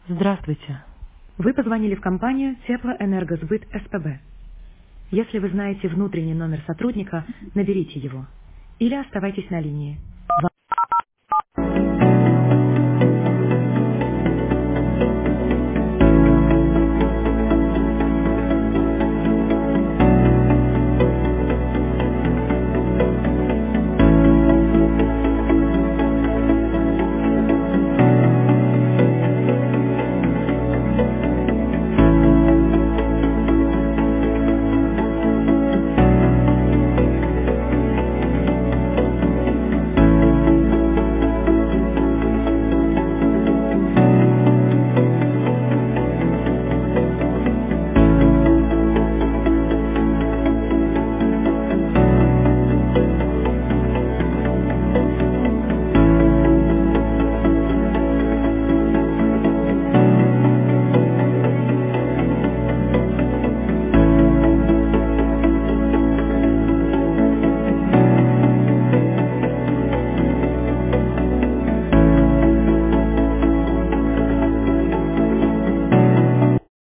Здравствуйте. Вы позвонили в компанию Теплоэнергосбыт СПБ. Если вы знаете внутренний номер сотрудника, наберите его или оставайтесь на линии.